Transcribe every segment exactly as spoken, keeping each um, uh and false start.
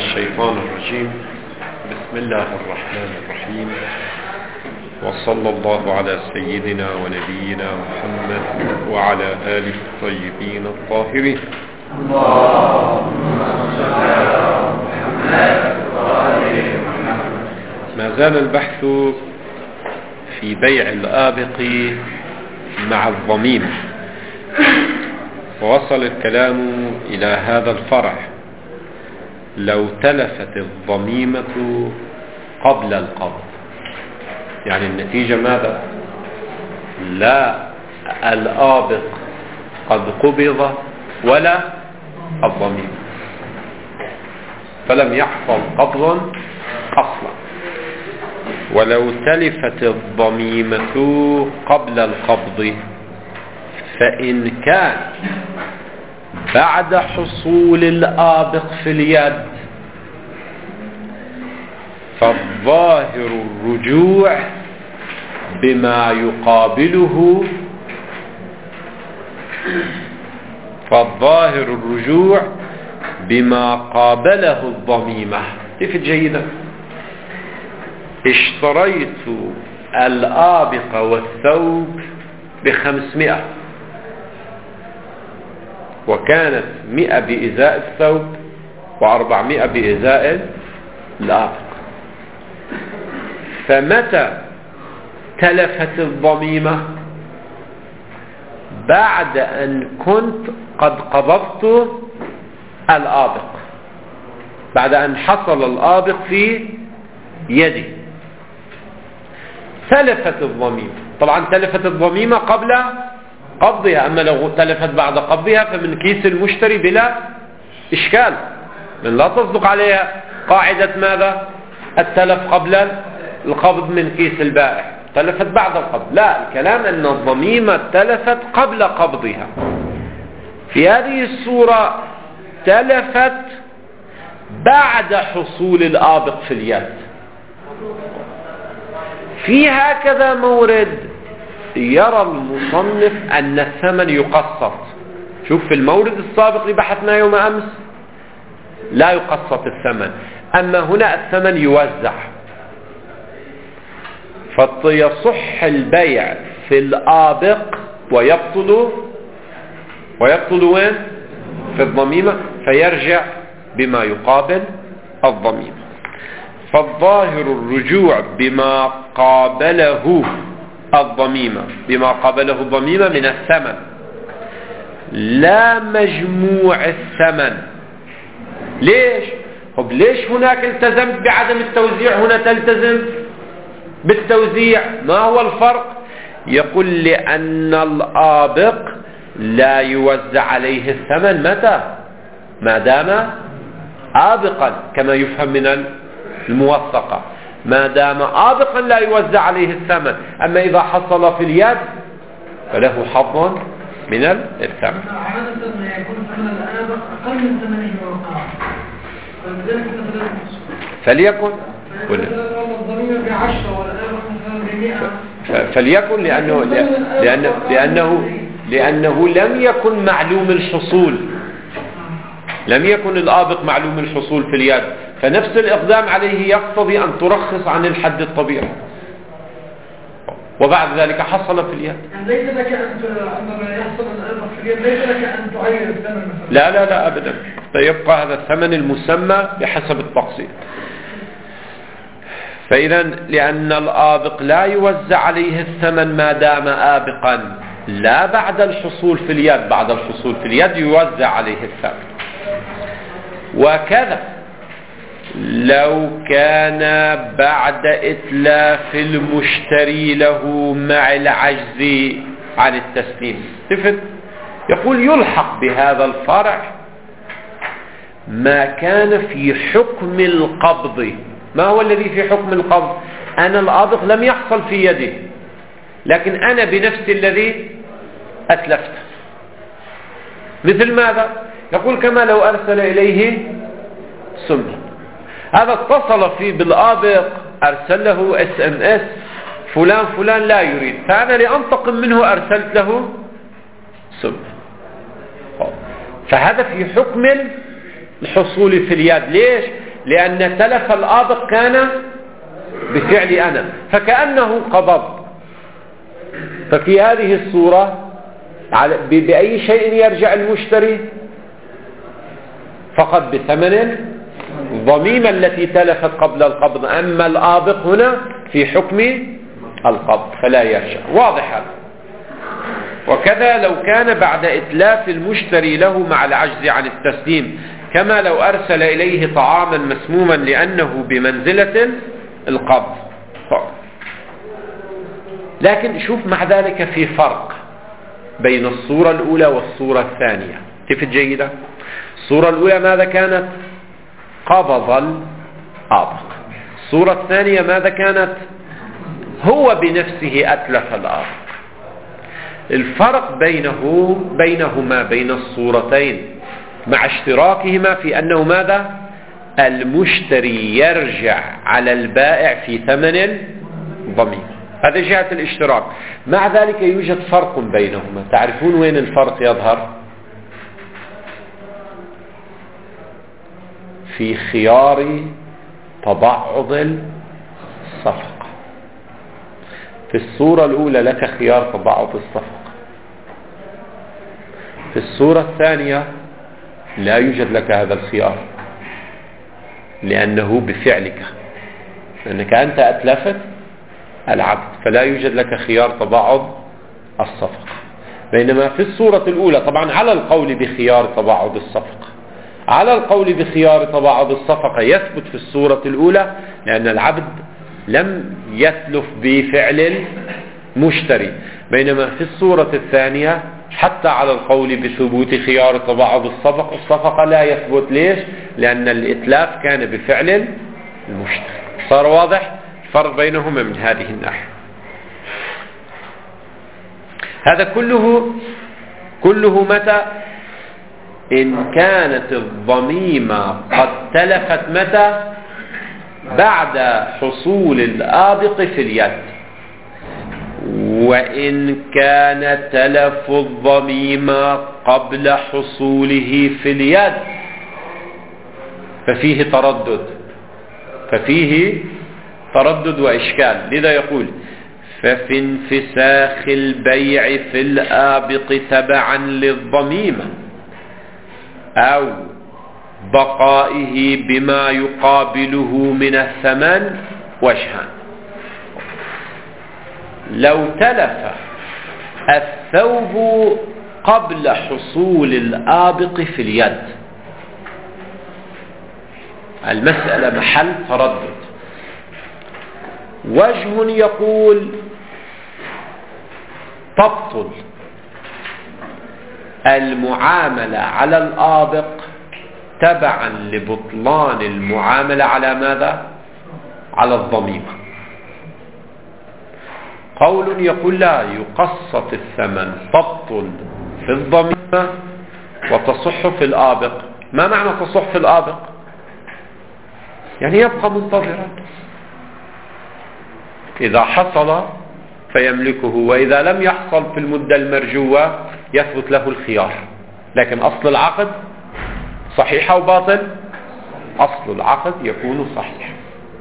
الشيطان الرجيم. بسم الله الرحمن الرحيم، وصلى الله على سيدنا ونبينا محمد وعلى آله الطيبين الطاهرين. ما زال البحث في بيع الآبق مع الضميمة، ووصل الكلام إلى هذا الفرع: لو تلفت الضميمة قبل القبض، يعني النتيجة ماذا؟ لا الآبق قد قبض ولا الضميمة، فلم يحصل قبض أصلا. ولو تلفت الضميمة قبل القبض، فإن كان بعد حصول الآبق في اليد فالظاهر الرجوع بما يقابله فالظاهر الرجوع بما قابله الضميمة. كيف جيدا؟ اشتريت الآبق والثوب بخمسمائة، وكانت مئة بإزاء الثوب وأربعمائة بإزاء الآبق. فمتى تلفت الضميمة؟ بعد أن كنت قد قبضت الآبق، بعد أن حصل الآبق في يدي تلفت الضميمة. طبعا تلفت الضميمة قبل قبضها، أما لو تلفت بعد قبضها فمن كيس المشتري بلا إشكال، من لا تصدق عليها قاعدة ماذا؟ التلف قبل القبض من كيس البائع. تلفت بعد القبض، لا، الكلام أن الضميمة تلفت قبل قبضها. في هذه الصورة تلفت بعد حصول الآبق في اليد. في هكذا مورد يرى المصنف أن الثمن يقسط. شوف، في المورد السابق اللي بحثناه يوم أمس لا يقسط الثمن، أما هنا الثمن يوزع. فيصح البيع في الآبق ويبطل ويبطل وين؟ في الضميمة، فيرجع بما يقابل الضميمة. فالظاهر الرجوع بما قابله الضميمة بما قابله الضميمة من الثمن، لا مجموع الثمن. ليش؟ طب ليش هناك التزمت بعدم التوزيع، هنا تلتزم بالتوزيع؟ ما هو الفرق؟ يقول لأن الآبق لا يوزع عليه الثمن متى؟ ما دام آبقا، كما يفهم من الموثقة، ما دام آبقا لا يوزع عليه الثمن. أما إذا حصل في اليد فله حظ من الثمن. عادة يكون ثمن الآبق أقل من ثمنه وقع، فليكن فليكن لأنه لأنه لأنه لأنه لم يكن معلوم الحصول، لم يكن الآبق معلوم الحصول في اليد، فنفس الإقدام عليه يقتضي أن ترخص عن الحد الطبيعي، وبعد ذلك حصل في اليد. ليس لك أن عندما يحصل الآبق في اليد ليس لك أن تعين الثمن مثلا. لا لا لا أبدا، فيبقى هذا الثمن المسمى بحسب التقسيط. فإذا لأن الآبق لا يوزع عليه الثمن ما دام آبقا، لا بعد الحصول في اليد، بعد الحصول في اليد يوزع عليه الثمن. وكذا لو كان بعد إتلاف المشتري له مع العجز عن التسليم. تفت يقول يلحق بهذا الفرع ما كان في حكم القبض. ما هو الذي في حكم القبض؟ أنا الآبق لم يحصل في يدي، لكن أنا بنفسي الذي أتلفت. مثل ماذا؟ يقول كما لو أرسل إليه سمة، هذا اتصل فيه بالآبق، أرسل له اس ام اس فلان فلان لا يريد، فأنا لأنتقم منه أرسلت له سمة. فهذا في حكم الحصول في اليد. ليش؟ لأن تلف الآبق كان بفعل أنا، فكأنه قبض. ففي هذه الصورة بأي شيء يرجع المشتري؟ فقط بثمن الضميمة التي تلفت قبل القبض. أما الآبق هنا في حكم القبض فلا يرجع. واضح هذا. وكذا لو كان بعد إتلاف المشتري له مع العجز عن التسليم، كما لو أرسل إليه طعاما مسموما لأنه بمنزلة القبض. لكن شوف مع ذلك في فرق بين الصورة الأولى والصورة الثانية. كيف جيدة؟ الصورة الأولى ماذا كانت؟ قبض الآبق. الصورة الثانية ماذا كانت؟ هو بنفسه أتلف الآبق. الفرق بينه بينهما بين الصورتين مع اشتراكهما في أنه ماذا؟ المشتري يرجع على البائع في ثمن ضمير. هذا جهة الاشتراك. مع ذلك يوجد فرق بينهما. تعرفون وين الفرق يظهر؟ في خيار تبعض الصفقة. في الصورة الأولى لك خيار تبعض الصفقة، في الصورة الثانية لا يوجد لك هذا الخيار لأنه بفعلك، لأنك أنت أتلفت العبد، فلا يوجد لك خيار تبعض الصفقة. بينما في الصورة الأولى طبعا على القول بخيار تبعض الصفقة، على القول بخيار تبعض الصفقة يثبت في الصورة الأولى لأن العبد لم يتلف بفعل المشتري. بينما في الصورة الثانية حتى على القول بثبوت خيار تبعض الصفقة الصفقة لا يثبت. ليش؟ لأن الإتلاف كان بفعل المشتري. صار واضح الفرق بينهما من هذه الناحية. هذا كله كله متى؟ إن كانت الضميمة قد تلفت متى؟ بعد حصول الآبق في اليد. وإن كان تلف الضميمة قبل حصوله في اليد ففيه تردد ففيه تردد وإشكال. لذا يقول ففي انفساخ البيع في الآبق تبعا للضميمة أو بقائه بما يقابله من الثمن وجهان. لو تلف الثوب قبل حصول الآبق في اليد المسألة محل تردد. وجه يقول تبطل المعاملة على الآبق تبعا لبطلان المعاملة على ماذا؟ على الضميمة. قول يقول لا، يقسط الثمن، تبطل في الضميمة وتصح في الآبق. ما معنى تصح في الآبق؟ يعني يبقى منتظرا، إذا حصل فيملكه، وإذا لم يحصل في المدة المرجوة يثبت له الخيار. لكن أصل العقد صحيح أو باطل؟ أصل العقد يكون صحيح.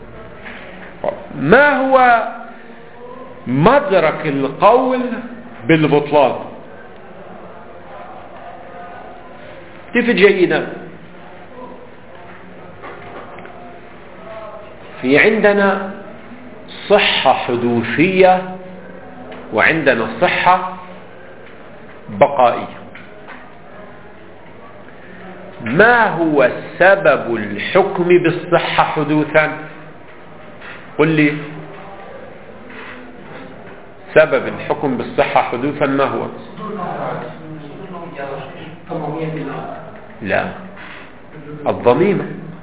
ما هو مدرك القول بالبطلان؟ كيف جيدا؟ في عندنا صحة حدوثية وعندنا صحة بقائية. ما هو سبب الحكم بالصحة حدوثا؟ قل لي سبب الحكم بالصحة حدوثا ما هو؟ لا، الضميمة.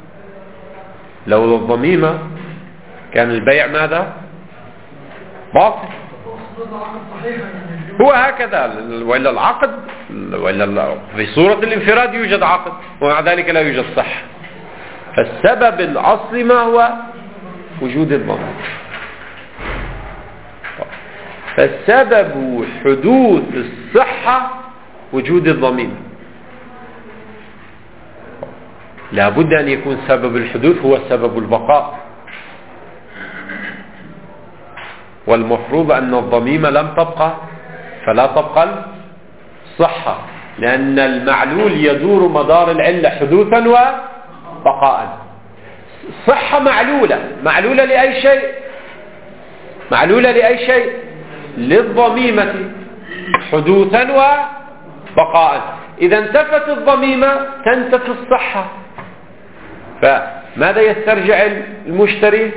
لو الضميمة كان البيع ماذا؟ باطل. هو هكذا، وإلا العقد وإلا في صورة الانفراد يوجد عقد ومع ذلك لا يوجد صحة. فالسبب الأصلي ما هو؟ وجود الضمير. فالسبب حدوث الصحة وجود الضمير. لا بد أن يكون سبب الحدوث هو سبب البقاء، والمفروض أن الضميمة لم تبقى فلا تبقى الصحة، لأن المعلول يدور مدار العلة حدوثا وبقاء. صحة معلولة، معلولة لأي شيء؟ معلولة لأي شيء؟ للضميمة حدوثا وبقاء. إذا انتفت الضميمة تنتفي الصحة، فماذا يسترجع المشتري؟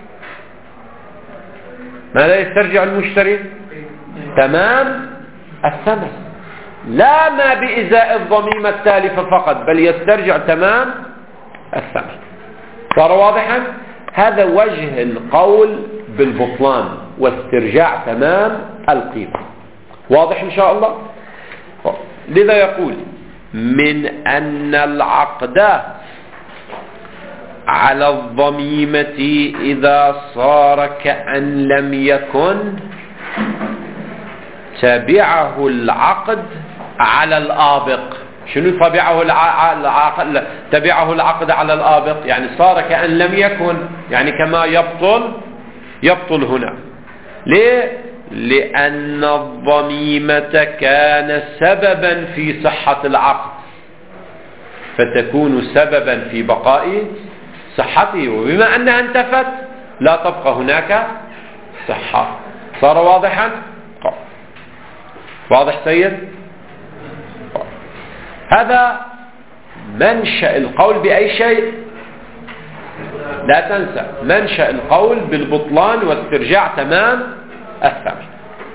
ماذا يسترجع المشتري؟ تمام الثمن، لا ما بإزاء الضميمة التالفة فقط، بل يسترجع تمام الثمن. صار واضحا؟ هذا وجه القول بالبطلان واسترجاع تمام القيمة. واضح إن شاء الله؟ لذا يقول من أن العقد على الضميمة إذا صار كأن لم يكن تبعه العقد على الآبق. شنو تبعه العقد؟ تبعه العقد على الآبق يعني صار كأن لم يكن، يعني كما يبطل يبطل هنا. ليه؟ لأن الضميمة كان سببا في صحة العقد، فتكون سببا في بقاء صحته، وبما أنها انتفت لا تبقى هناك صحة. صار واضحا؟ واضح سيد؟ هذا منشأ القول بأي شيء؟ لا تنسى منشأ القول بالبطلان واسترجاع تمام الثمن.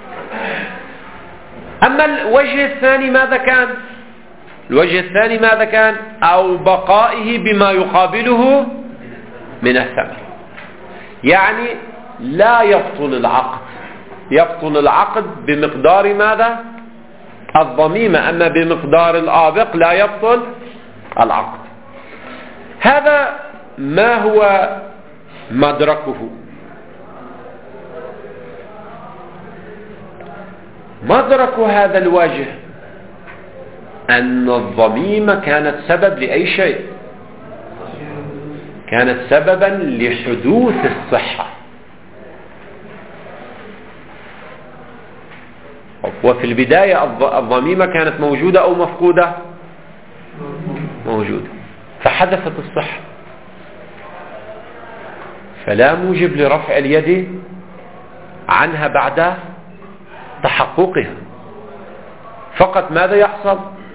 أما الوجه الثاني ماذا كان؟ الوجه الثاني ماذا كان؟ أو بقائه بما يقابله من الثمن، يعني لا يبطل العقد، يبطل العقد بمقدار ماذا؟ الضميمة، أما بمقدار الآبق لا يبطل العقد. هذا ما هو مدركه؟ مدرك هذا الوجه أن الضميمة كانت سبب لأي شيء؟ كانت سببا لحدوث الصحة. وفي البداية الضميمة كانت موجودة أو مفقودة؟ موجودة، فحدثت الصحة، فلا موجب لرفع اليد عنها بعد تحققها. فقط ماذا يحصل؟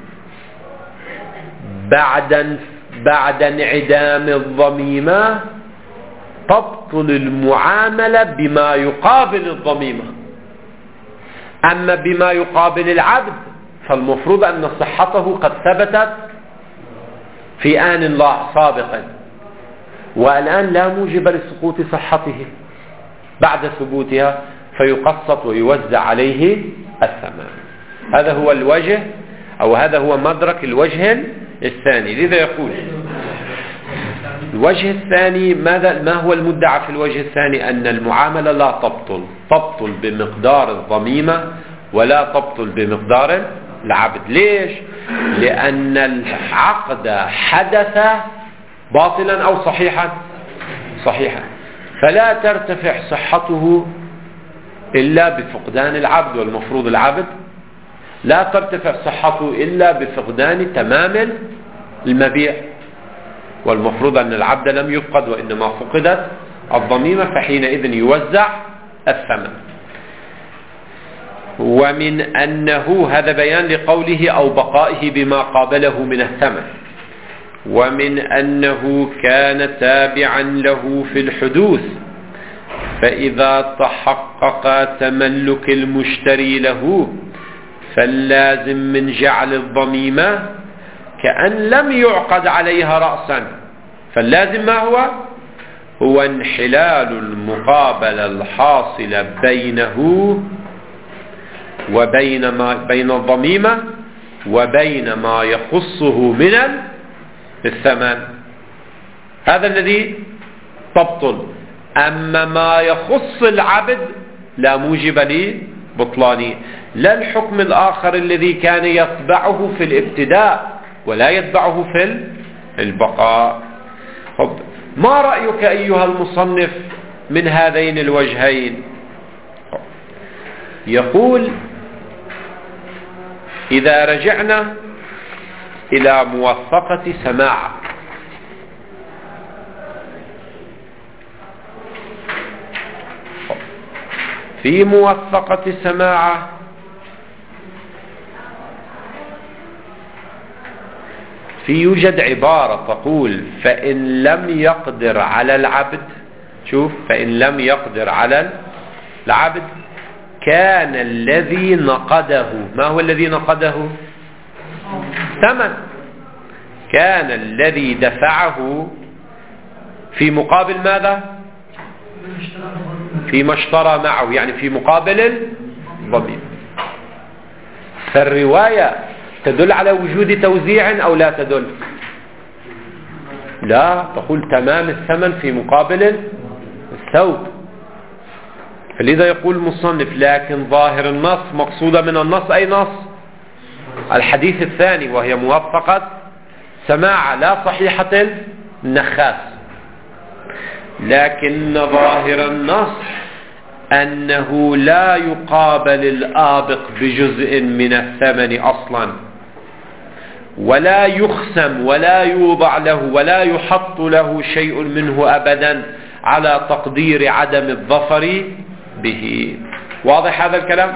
بعد بعد انعدام الضميمة تبطل المعاملة بما يقابل الضميمة. أما بما يقابل العبد فالمفروض أن صحته قد ثبتت في آن سابقا، والآن لا موجب لسقوط صحته بعد ثبوتها، فيقسط ويوزع عليه الثمن. هذا هو الوجه، أو هذا هو مدرك الوجه الثاني. لذا يقول الوجه الثاني ماذا؟ ما هو المدعى في الوجه الثاني؟ أن المعاملة لا تبطل، تبطل بمقدار الضميمة ولا تبطل بمقدار العبد. ليش؟ لأن العقد حدث باطلا أو صحيحا؟ صحيحا، فلا ترتفع صحته إلا بفقدان العبد، والمفروض العبد لا ترتفع صحته إلا بفقدان تمام المبيع، والمفروض أن العبد لم يفقد وإنما فقدت الضميمة، فحينئذ يوزع الثمن. ومن أنه هذا بيان لقوله أو بقائه بما قابله من الثمن. ومن أنه كان تابعا له في الحدوث، فإذا تحقق تملك المشتري له فاللازم من جعل الضميمة كأن لم يعقد عليها رأسا. فاللازم ما هو؟ هو انحلال المقابلة الحاصلة بينه وبين ما بين الضميمة وبين ما يخصه من الثمن. هذا الذي تبطل. أما ما يخص العبد لا موجب لبطلانه، لا الحكم الآخر الذي كان يتبعه في الابتداء ولا يتبعه في البقاء. طب ما رأيك أيها المصنف من هذين الوجهين؟ يقول إذا رجعنا إلى موثقة سماع، في موثقة سماعة في يوجد عبارة تقول فإن لم يقدر على العبد، شوف، فإن لم يقدر على العبد كان الذي نقده، ما هو الذي نقده؟ ثمن. كان الذي دفعه في مقابل ماذا؟ فيما اشترى معه، يعني في مقابل الضمير. فالرواية تدل على وجود توزيع أو لا تدل؟ لا، تقول تمام الثمن في مقابل الثوب. فلذا يقول المصنف لكن ظاهر النص، مقصودة من النص أي نص؟ الحديث الثاني، وهي موثقة سماع لا صحيحة النخاس. لكن ظاهر النص أنه لا يقابل الآبق بجزء من الثمن أصلا، ولا يخسم ولا يوضع له ولا يحط له شيء منه أبدا على تقدير عدم الظفر به. واضح هذا الكلام؟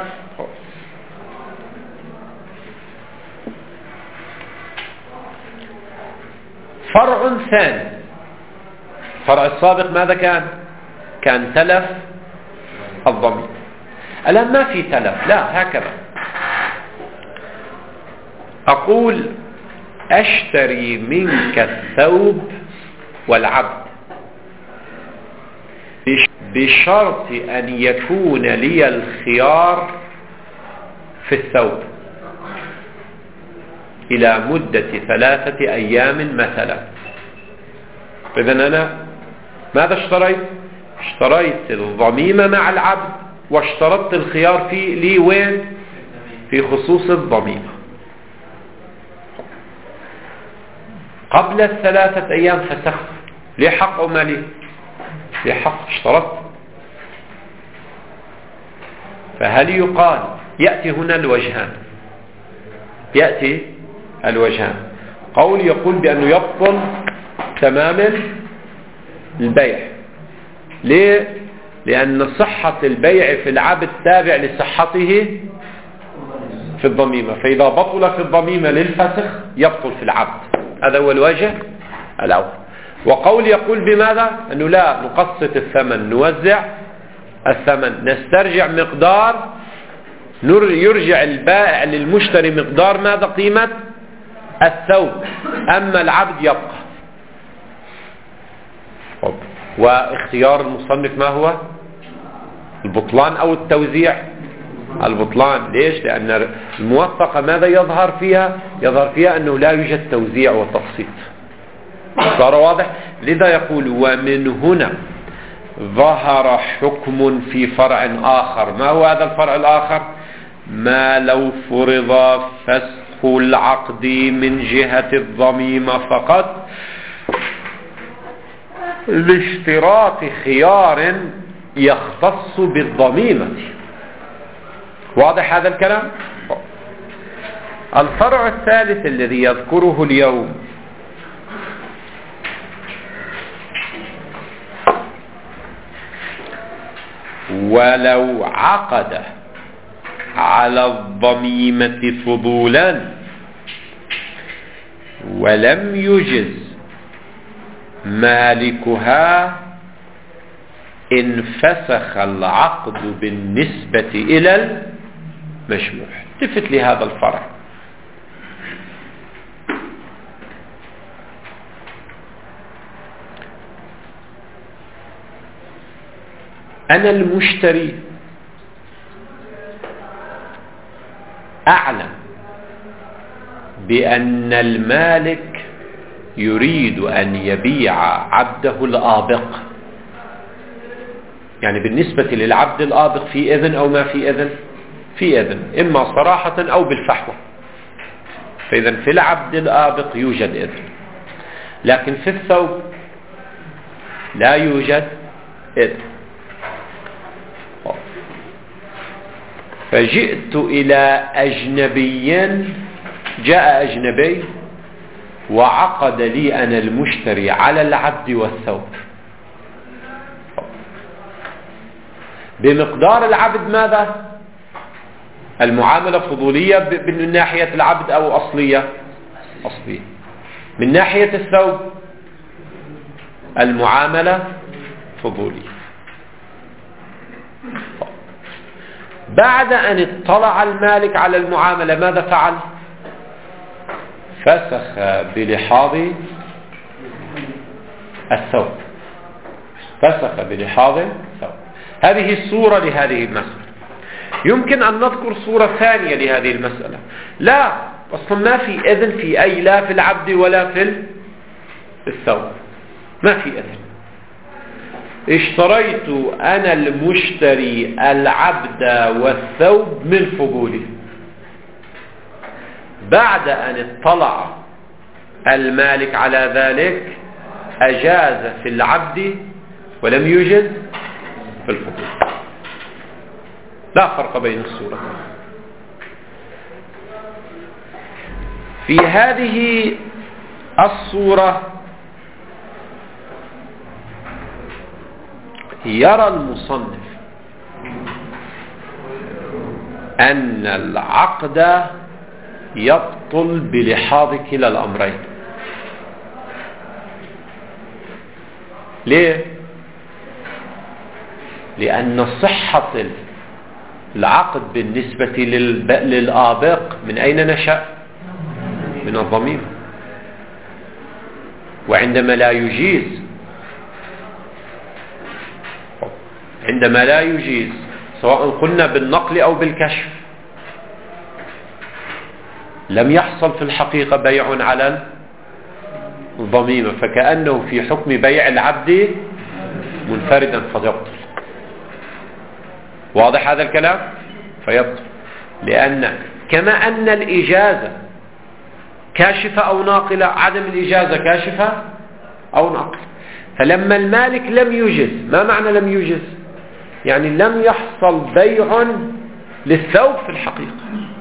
فرع ثاني، فرع السابق ماذا كان؟ كان تلف الضمير. الآن ما في تلف، لا، هكذا أقول أشتري منك الثوب والعبد بشرط أن يكون لي الخيار في الثوب إلى مدة ثلاثة أيام مثلا. إذن أنا ماذا اشتريت؟ اشتريت الضميمة مع العبد، واشترطت الخيار في لي وين؟ في خصوص الضميمة. قبل الثلاثة أيام فسخت، ليه حق أو ما ليه؟ ليه حق، اشترطت. فهل يقال يأتي هنا الوجهان، يأتي الوجهان. قول يقول بأنه يبطل تماما البيع. ليه؟ لأن صحة البيع في العبد تابع لصحته في الضميمة، فإذا بطل في الضميمة للفسخ يبطل في العبد. هذا هو الوجه الأول. وقول يقول بماذا؟ أنه لا نقسط الثمن، نوزع الثمن، نسترجع مقدار، يرجع البائع للمشتري مقدار ماذا؟ قيمة الثوب، أما العبد يبقى. واختيار المصنف ما هو؟ البطلان أو التوزيع؟ البطلان. ليش؟ لأن الموثقة ماذا يظهر فيها؟ يظهر فيها أنه لا يوجد توزيع وتقسيط. صار واضح؟ لذا يقول ومن هنا ظهر حكم في فرع آخر. ما هو هذا الفرع الآخر؟ ما لو فرض فسخ العقد من جهة الضميمة فقط لاشتراط خيار يختص بالضميمة. واضح هذا الكلام؟ الفرع الثالث الذي يذكره اليوم ولو عقد على الضميمة فضولا ولم يجز مالكها انفسخ العقد بالنسبة إلى المشموح. التفت لهذا الفرع. أنا المشتري أعلم بأن المالك يريد أن يبيع عبده الآبق، يعني بالنسبة للعبد الآبق في إذن أو ما في إذن؟ في إذن، إما صراحة أو بالفحوى. فإذا في العبد الآبق يوجد إذن. لكن في الثوب لا يوجد إثم. فجئت إلى أجنبي، جاء أجنبي وعقد لي أنا المشتري على العبد والثوب بمقدار العبد. ماذا؟ المعاملة فضولية من ناحية العبد أو أصلية؟ أصلية. من ناحية الثوب المعاملة فضولية. بعد أن اطلع المالك على المعاملة ماذا فعل؟ فسخ بلحاظ الثوب، فسخ بلحاظ الثوب. هذه الصورة لهذه المسألة. يمكن أن نذكر صورة ثانية لهذه المسألة. لا، أصلا ما في إذن في أي، لا في العبد ولا في الثوب، ما في إذن. اشتريت أنا المشتري العبد والثوب من فضولي. بعد أن اطلع المالك على ذلك أجاز في العبد ولم يجز في الفضول. لا فرق بين الصورتين. في هذه الصورة يرى المصنف أن العقد يبطل بلحاظ كلا الأمرين. ليه؟ لأن صحة العقد بالنسبة للآبق من أين نشأ؟ من الضمير. وعندما لا يجيز، عندما لا يجيز سواء قلنا بالنقل أو بالكشف، لم يحصل في الحقيقة بيع على الضميمة، فكأنه في حكم بيع العبد منفردا فيبطل. واضح هذا الكلام؟ فيبطل. لأن كما أن الإجازة كاشفة أو ناقلة، عدم الإجازة كاشفة أو ناقلة. فلما المالك لم يجز، ما معنى لم يجز؟ يعني لم يحصل بيع للثوب في الحقيقة،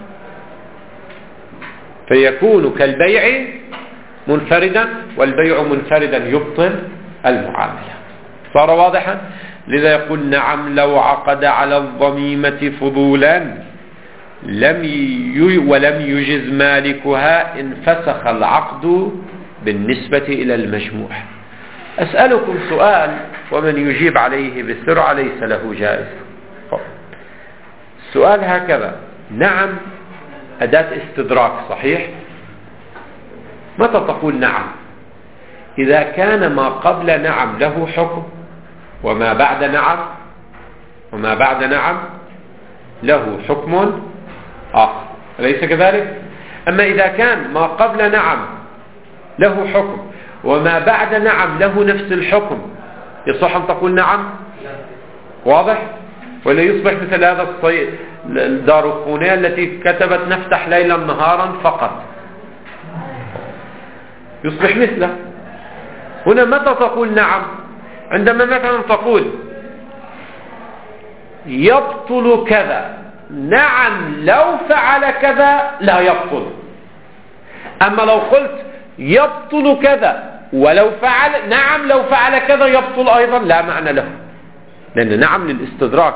فيكون كالبيع منفردا، والبيع منفردا يبطل المعاملة. صار واضحا؟ لذا يقول نعم لو عقد على الضميمة فضولا لم ي... ولم يجز مالكها انفسخ العقد بالنسبة إلى المجموع. أسألكم سؤال ومن يجيب عليه بسرعة ليس له جائز. السؤال هكذا: نعم أداة استدراك صحيح؟ متى تقول نعم؟ إذا كان ما قبل نعم له حكم، وما بعد نعم وما بعد نعم له حكم آخر، أليس كذلك؟ أما إذا كان ما قبل نعم له حكم وما بعد نعم له نفس الحكم، يصح أن تقول نعم؟ واضح؟ ولا يصبح مثل هذا الدارقطنية التي كتبت نفتح ليلا نهارا فقط، يصبح مثله. هنا متى تقول نعم؟ عندما مثلا تقول يبطل كذا، نعم لو فعل كذا لا يبطل. أما لو قلت يبطل كذا ولو فعل، نعم لو فعل كذا يبطل أيضا، لا معنى له، لأن نعم للاستدراك.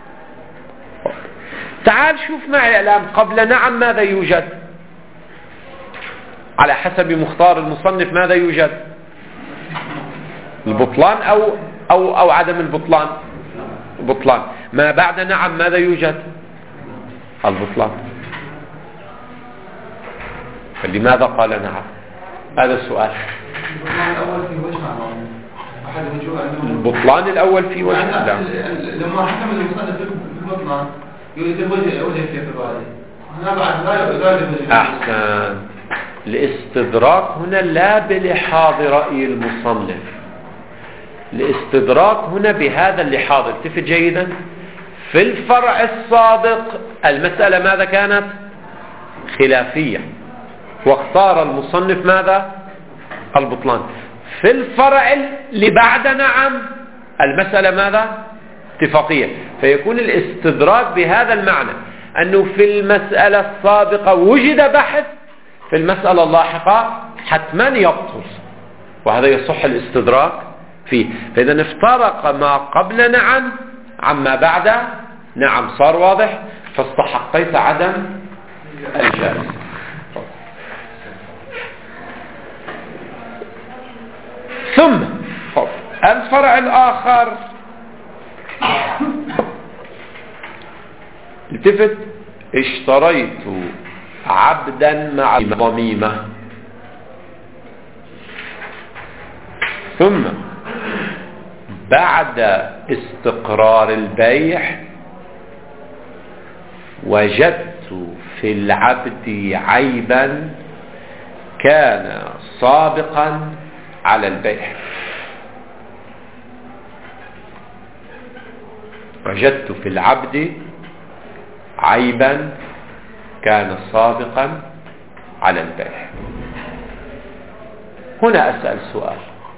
تعال شوف معي الآن قبل نعم ماذا يوجد على حسب مختار المصنف؟ ماذا يوجد؟ البطلان أو, أو, أو عدم البطلان؟ البطلان. ما بعد نعم ماذا يوجد؟ البطلان. فلماذا قال نعم؟ هذا السؤال. البطلان الأول في وجه لا. لما حكم المصنف بالبطلان يريد وجه وجه كيف الرأي هنا بعد لا يريد. أحسن. الاستدراك هنا لا بلحاظ رأي المصنف، الاستدراك هنا بهذا اللحاظ. التفت جيدا، في الفرع السابق المسألة ماذا كانت؟ خلافية، واختار المصنف ماذا؟ البطلان. في الفرع اللي بعد نعم المسألة ماذا؟ اتفاقية. فيكون الاستدراك بهذا المعنى أنه في المسألة السابقة وجد بحث، في المسألة اللاحقة حتما يبطل، وهذا يصح الاستدراك فيه. فإذا افترق ما قبل نعم عما بعد نعم صار واضح، فاستحقيت عدم الجائز. ثم الفرع الآخر التفت: اشتريت عبدا مع ضميمة، ثم بعد استقرار البيع وجدت في العبد عيبا كان سابقا على البيع. وجدت في العبد عيبا كان سابقا على البيع. هنا أسأل سؤال: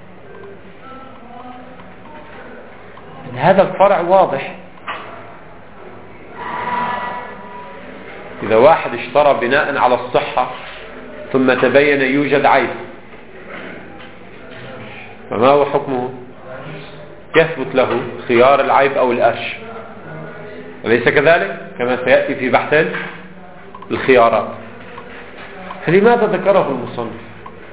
هذا الفرع واضح. إذا واحد اشترى بناء على الصحة ثم تبين يوجد عيب، فما هو حكمه؟ يثبت له خيار العيب أو الأرش، أليس كذلك؟ كما سيأتي في بحث الخيارات. فلماذا ذكره المصنف؟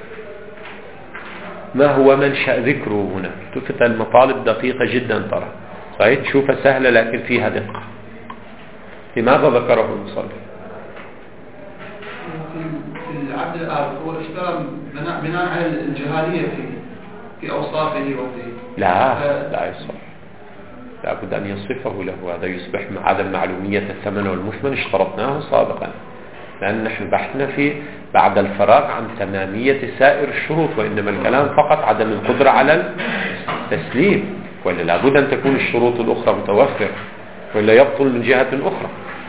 ما هو منشأ ذكره هنا؟ تفت المطالب دقيقة جدا ترى، صحيح تشوفها سهلة لكن فيها دقة. لماذا ذكره المصنف؟ في العبد الآب هو اشترى بناء على الجهالية في في أوصافه وفي لا لا يصح، لابد أن يصفه له. هذا يصبح عدم معلومية الثمن والمثمن اشترطناه سابقا، لأن نحن بحثنا في بعد الفراغ عن تمامية سائر الشروط، وإنما الكلام فقط عدم القدرة على التسليم، ولا لابد أن تكون الشروط الأخرى متوفرة، ولا يبطل من جهة أخرى.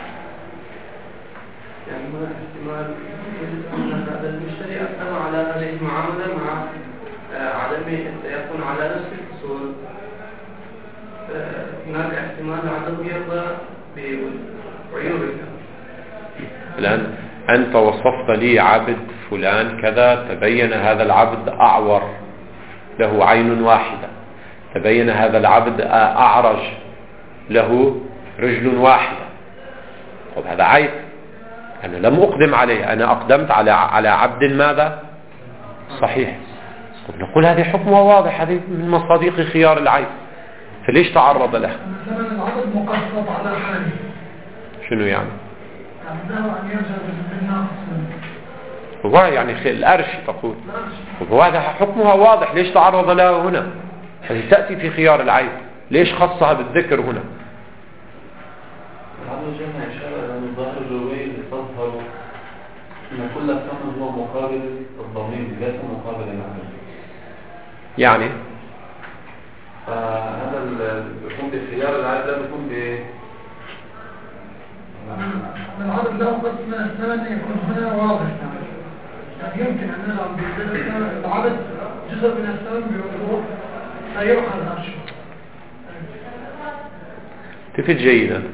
يعني هنا احتمال أن المشتري أقدم على هذه المعاملة مع عدم يكون على نفس الفصول، هناك احتمال عدم يرضى بعيوبك. الآن أنت وصفت لي عبد فلان كذا، تبين هذا العبد أعور له عين واحدة، تبين هذا العبد أعرج له رجل واحدة. طب هذا عيب، أنا لم أقدم عليه، أنا أقدمت على على عبد ماذا؟ صحيح. نقول هذه حكمها واضح، هذه من مصادق خيار العيب، فليش تعرض له؟ مثلا العدد مقسط على حاله. شنو يعني؟ أبدأ أن يرجع بالناقص. هو يعني الأرش تقول، وهو هذا حكمها واضح، ليش تعرض له هنا؟ هذه تأتي في خيار العيب، ليش خصها بالذكر هنا؟ العدد جمع إشارة أن الظاهر الجوي تظهر أن كل الثمن هو مقابل الضمير ليس مقابل العدد. يعني فهذا يكون بخيار العدد، لا يكون ب العدد له قسم من الثمن يكون هنا واضح، يعني يمكن أن نلعب العدد جزء من الثمن بوضوح لا يؤخذ الأرش. تفت جيدا.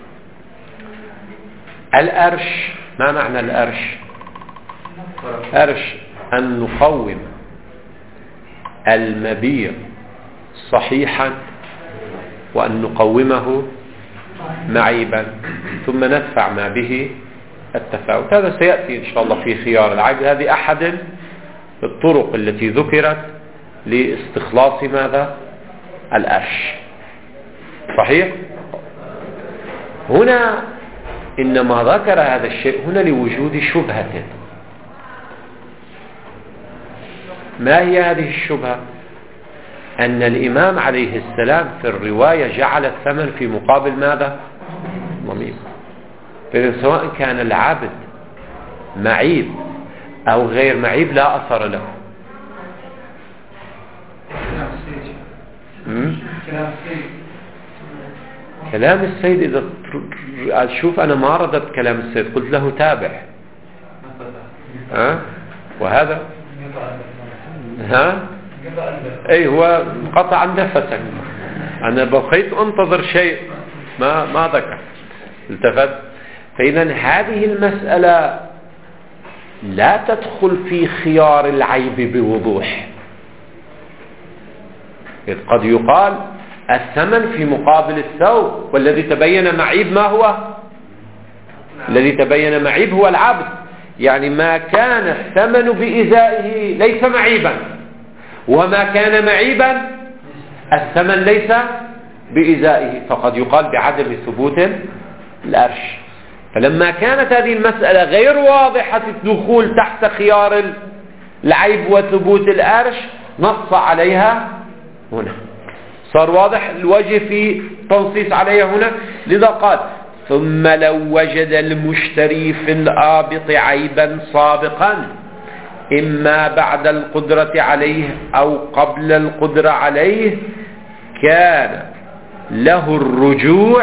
الأرش، ما معنى الأرش؟ أرش أن نقوم المبيع صحيحا وأن نقومه معيبا ثم ندفع ما به التفاوت. هذا سيأتي إن شاء الله في خيار العيب. هذه أحد الطرق التي ذكرت لاستخلاص ماذا؟ الأرش. صحيح؟ هنا إنما ذكر هذا الشيء هنا لوجود شبهة. ما هي هذه الشبهة؟ أن الإمام عليه السلام في الرواية جعل الثمن في مقابل ماذا؟ ضميم. فإذا سواء كان العبد معيب أو غير معيب لا أثر له. كلام السيد إذا شوف أنا ما ردت كلام السيد، قلت له تابع. أه؟ وهذا ها اي هو قطع نفسك، انا بقيت انتظر شيء ما ما ذكر، التفت. فإذا هذه المسألة لا تدخل في خيار العيب بوضوح، إذ قد يقال الثمن في مقابل الثوب، والذي تبين معيب ما هو؟ الذي تبين معيب هو العبد، يعني ما كان الثمن بإزائه ليس معيبا، وما كان معيبا الثمن ليس بإزائه، فقد يقال بعدم ثبوت الأرش. فلما كانت هذه المسألة غير واضحة الدخول تحت خيار العيب وثبوت الأرش نص عليها هنا، صار واضح الوجه في تنصيص عليها هنا. لذا قال ثم لو وجد المشتري في الآبط عيبا سابقا إما بعد القدرة عليه أو قبل القدرة عليه كان له الرجوع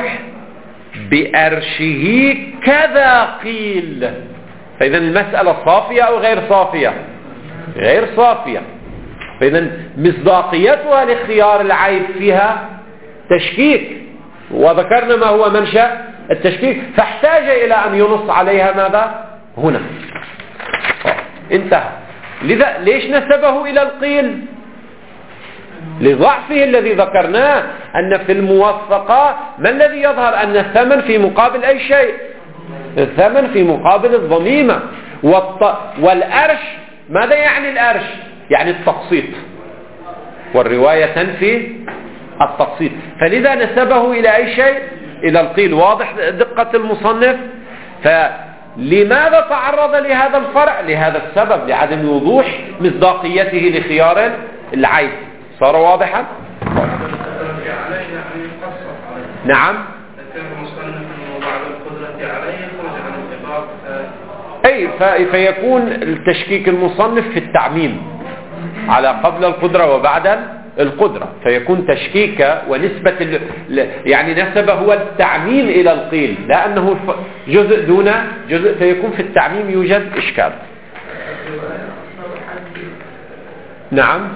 بأرشه كذا قيل. فإذا المسألة صافية أو غير صافية؟ غير صافية. فإذا مصداقيتها لخيار العيب فيها تشكيك، وذكرنا ما هو منشأ التشكيك، فاحتاج إلى أن ينص عليها ماذا هنا. انتهى. لذا ليش نسبه إلى القيل؟ لضعفه الذي ذكرناه، أن في الموثقة ما الذي يظهر؟ أن الثمن في مقابل أي شيء، الثمن في مقابل الضميمة. والط... والأرش ماذا يعني الأرش؟ يعني التقسيط، والرواية تنفي التقسيط. فلذا نسبه إلى أي شيء؟ إلى القيل. واضح دقة المصنف. فلماذا تعرض لهذا الفرع؟ لهذا السبب، لعدم وضوح مصداقيته لخيار العيب. صار واضحا؟ نعم. أي فيكون التشكيك المصنف في التعميم على قبل القدرة وبعد القدرة، فيكون تشكيك ونسبة ال... يعني نسبه هو التعميم إلى القيل، لا أنه جزء دون جزء، فيكون في التعميم يوجد إشكال. نعم.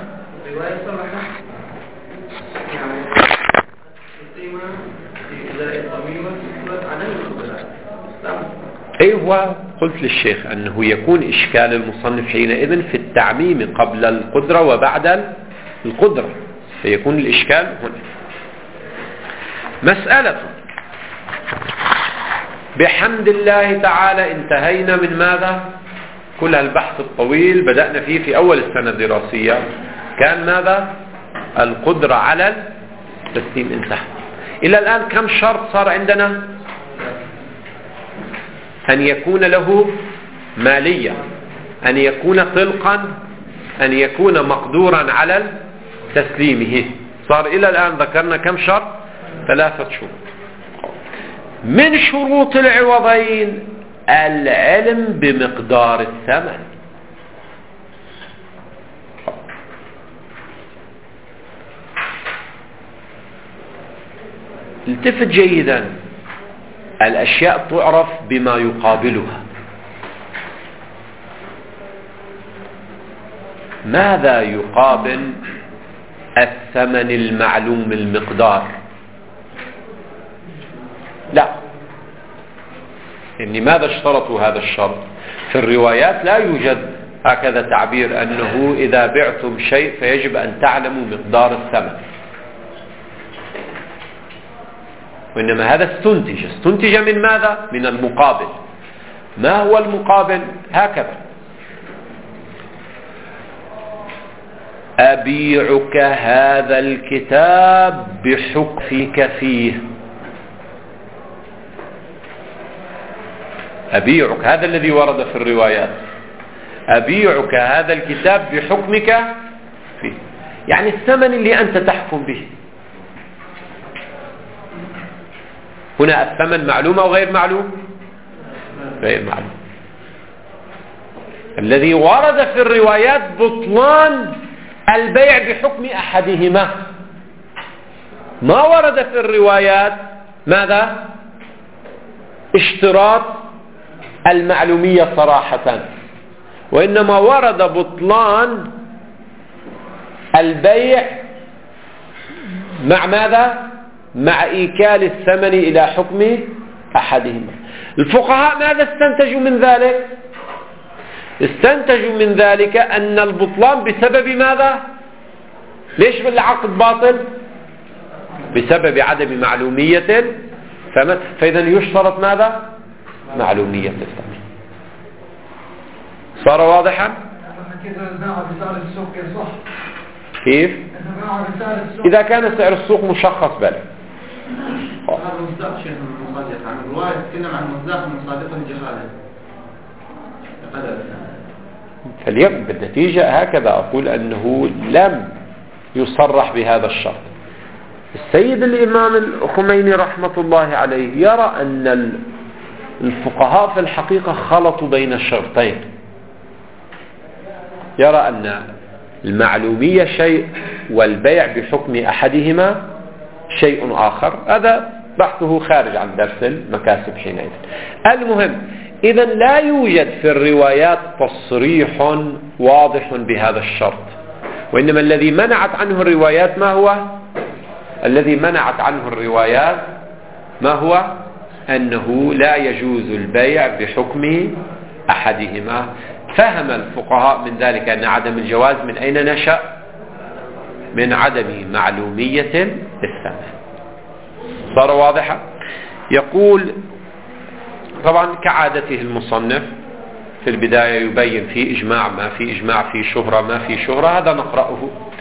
ايوه قلت للشيخ انه يكون اشكال المصنف حينئذ في التعميم قبل القدرة وبعد القدرة، فيكون الاشكال هنا. مسألة بحمد الله تعالى انتهينا من ماذا؟ كل البحث الطويل بدأنا فيه في اول السنة الدراسية، كان ماذا؟ القدرة على التسليم. انتهى. الى الان كم شرط صار عندنا؟ أن يكون له مالية، أن يكون طلقا، أن يكون مقدورا على تسليمه. صار إلى الآن ذكرنا كم شرط؟ ثلاثة شروط. من شروط العوضين العلم بمقدار الثمن. التفت جيدا، الأشياء تعرف بما يقابلها. ماذا يقابل الثمن المعلوم المقدار؟ لا، يعني ماذا اشترطوا هذا الشرط؟ في الروايات لا يوجد هكذا تعبير أنه إذا بعتم شيء فيجب أن تعلموا مقدار الثمن، وإنما هذا استنتج. استنتج من ماذا؟ من المقابل. ما هو المقابل؟ هكذا: أبيعك هذا الكتاب بحكمك فيه. أبيعك، هذا الذي ورد في الروايات، أبيعك هذا الكتاب بحكمك فيه، يعني الثمن اللي أنت تحكم به. هنا الثمن معلوم أو غير معلوم؟ غير معلوم. الذي ورد في الروايات بطلان البيع بحكم أحدهما. ما ورد في الروايات ماذا؟ اشتراط المعلومية صراحة، وإنما ورد بطلان البيع مع ماذا؟ مع إيكال الثمن إلى حكم أحدهما. الفقهاء ماذا استنتجوا من ذلك؟ استنتجوا من ذلك أن البطلان بسبب ماذا؟ ليش بالعقد باطل؟ بسبب عدم معلومية الثمن. فإذا يشترط ماذا؟ معلومية الثمن. صار واضحا؟ كيف؟ إذا كان سعر السوق مشخص بله. هذا مصداق شيخ المصادق عن الرواية تتكلم عن مصداق مصادق الجهالة. فاليوم بالنتيجة هكذا أقول أنه لم يصرح بهذا الشرط. السيد الإمام الخميني رحمة الله عليه يرى أن الفقهاء في الحقيقة خلطوا بين الشرطين. يرى أن المعلومية شيء والبيع بحكم أحدهما شيء آخر. هذا بحثه خارج عن درس المكاسب حينئذ. المهم إذا لا يوجد في الروايات تصريح واضح بهذا الشرط، وإنما الذي منعت عنه الروايات ما هو؟ الذي منعت عنه الروايات ما هو؟ أنه لا يجوز البيع بحكم أحدهما. فهم الفقهاء من ذلك أن عدم الجواز من أين نشأ؟ من عدم معلومية الثمن. صار واضحا؟ يقول طبعا كعادته المصنف في البداية يبين في إجماع ما في إجماع، في شهرة ما في شهرة، هذا نقرأه.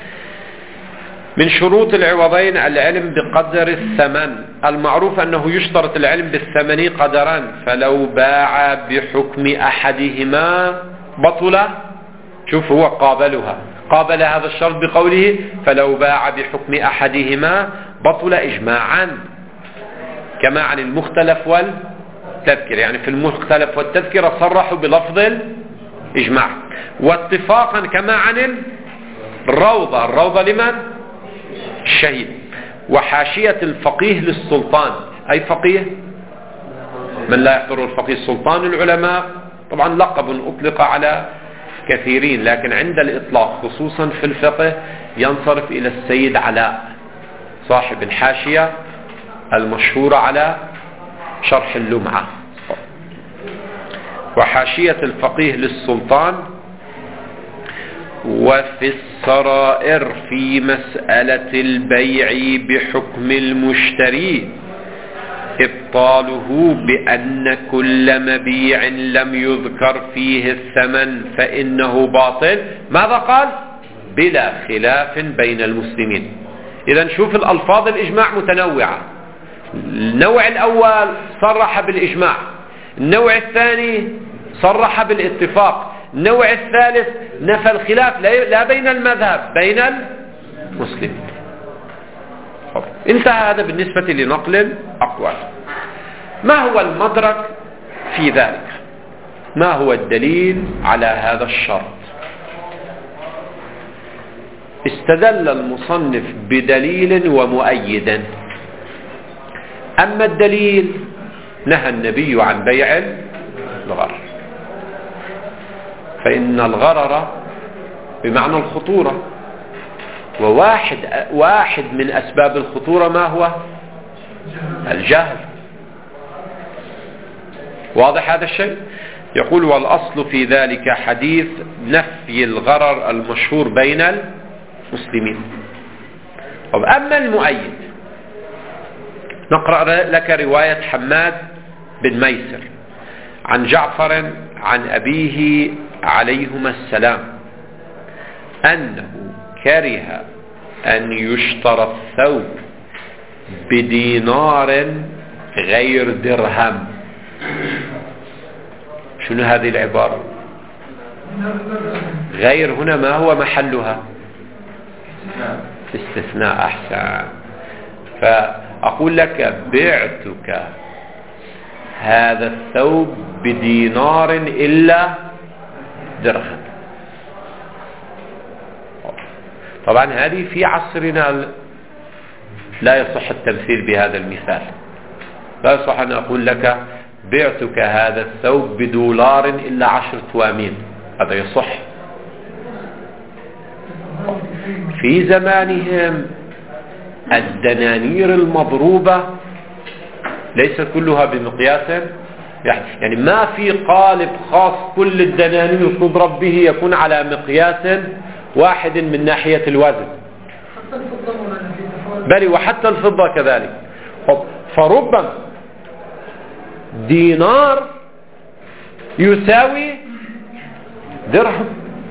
من شروط العوضين العلم بقدر الثمن. المعروف أنه يشترط العلم بالثمن قدرا، فلو باع بحكم أحدهما بطل. شوف هو قابلها، قابل هذا الشرط بقوله فلو باع بحكم أحدهما بطل إجماعا، كما عن المختلف والتذكر. يعني في المختلف والتذكرة صرحوا بلفظ الإجماع، واتفاقا كما عن الروضة. الروضة لمن؟ الشهيد. وحاشية الفقيه للسلطان. أي فقيه؟ من لا يحضر الفقيه السلطان. العلماء طبعا لقب أطلق على كثيرين، لكن عند الإطلاق خصوصا في الفقه ينصرف إلى السيد علاء صاحب الحاشية المشهورة على شرح اللمعة. وحاشية الفقيه للسلطان. وفي السرائر في مسألة البيع بحكم المشتري إبطاله بأن كل مبيع لم يذكر فيه الثمن فإنه باطل. ماذا قال؟ بلا خلاف بين المسلمين. إذا شوف الألفاظ الإجماع متنوعة. النوع الأول صرح بالإجماع، النوع الثاني صرح بالاتفاق، النوع الثالث نفى الخلاف لا بين المذهب بين المسلمين. انتهى هذا بالنسبة لنقل الأقوال. ما هو المدرك في ذلك؟ ما هو الدليل على هذا الشرط؟ استدل المصنف بدليل ومؤيد. أما الدليل نهى النبي عن بيع الغرر، فإن الغرر بمعنى الخطورة، وواحد واحد من أسباب الخطورة ما هو؟ الجهل. واضح هذا الشيء؟ يقول والأصل في ذلك حديث نفي الغرر المشهور بين المسلمين. أما المؤيد نقرأ لك رواية حماد بن ميسر عن جعفر عن أبيه عليهما السلام أنه كره أن يشترى الثوب بدينار غير درهم. شنو هذه العبارة؟ غير هنا ما هو محلها؟ استثناء. أحسن. فأقول لك بعتك هذا الثوب بدينار إلا درهم. طبعا هذه في عصرنا لا يصح التمثيل بهذا المثال. لا يصح أن أقول لك بعتك هذا الثوب بدولار إلا عشر توامين. هذا يصح. في زمانهم الدنانير المضروبة ليس كلها بمقياس، يعني ما في قالب خاص كل الدنانير تضرب به يكون على مقياس واحد من ناحية الوزن، بل وحتى الفضة كذلك. فربما دينار يساوي درهم،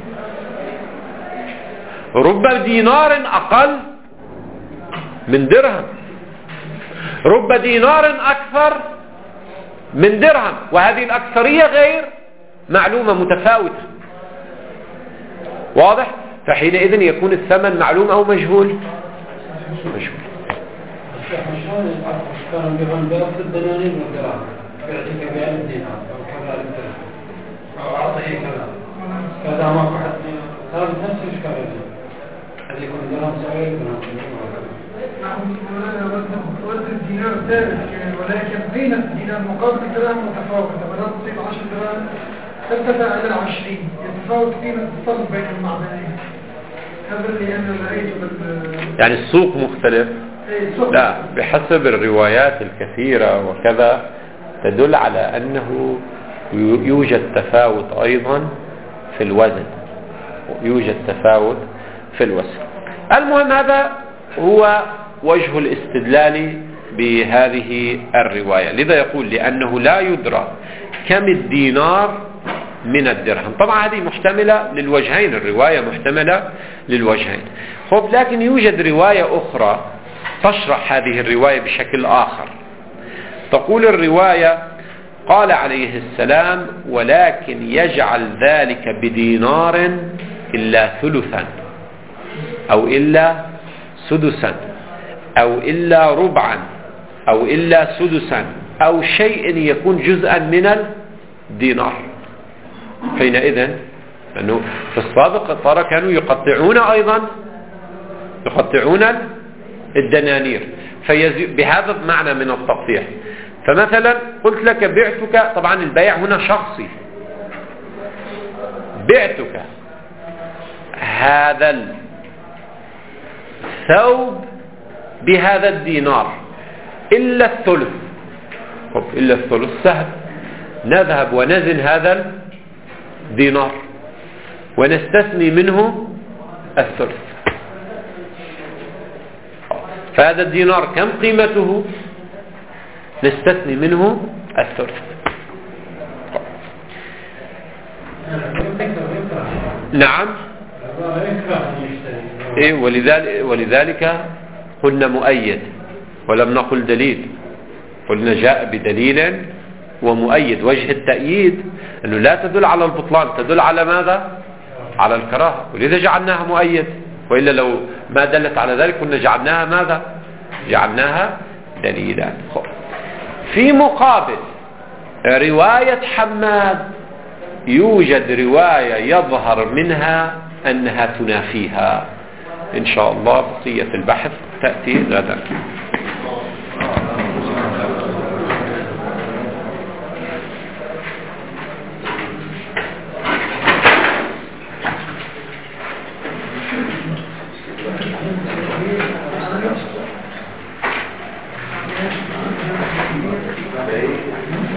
رب دينار أقل من درهم، رب دينار أكثر من درهم، وهذه الأكثرية غير معلومة متفاوتة. واضح؟ فحينئذ يكون الثمن معلوم أو مجهول؟ مجهول. الشيخ مشان كانوا بيغن بأكثر الدنانير والدراهم بيعطيك بألف دينار أو كذا ألف درهم أو أعطيه كذا كذا ماكو حد صار نفس الإشكال هذا يكون درهم سعر درهم وزن الدينار ثابت ولكن قيمة الدينار مقابل الدراهم متفاوتة، بدل تصيب عشر دراهم ترتفع إلى العشرين، يتفاوت قيمة الصرف بين المعدنين. هذا اللي أنا رأيته بال يعني السوق مختلف؟ لا، بحسب الروايات الكثيرة وكذا تدل على أنه يوجد تفاوت أيضا في الوزن، يوجد تفاوت في الوزن. المهم هذا هو وجه الاستدلال بهذه الرواية. لذا يقول لأنه لا يدرى كم الدينار من الدرهم. طبعا هذه محتملة للوجهين، الرواية محتملة للوجهين. خب لكن يوجد رواية أخرى تشرح هذه الرواية بشكل آخر. تقول الرواية قال عليه السلام ولكن يجعل ذلك بدينار إلا ثلثا أو إلا سدسا أو إلا ربعا أو إلا سدسا أو شيء يكون جزءا من الدينار. حينئذ لأنه في السابق ترى كانوا يقطعون أيضا يقطعون الدنانير بهذا المعنى من التقطيع. فمثلا قلت لك بعتك، طبعا البيع هنا شخصي، بعتك هذا الثوب بهذا الدينار إلا الثلث. طب إلا الثلث سهل، نذهب ونزن هذا الدينار ونستثني منه الثلث. فهذا الدينار كم قيمته؟ نستثني منه الثلث. نعم. إيه ولذلك, ولذلك قلنا مؤيد ولم نقل دليل، قلنا جاء بدليل ومؤيد. وجه التأييد أنه لا تدل على البطلان، تدل على ماذا؟ على الكراهة، ولذا جعلناها مؤيد. وإلا لو ما دلت على ذلك كنا جعلناها ماذا؟ جعلناها دليلا. في مقابل رواية حماد يوجد رواية يظهر منها أنها تنافيها. إن شاء الله بقية البحث تأتي غدا. Thank you.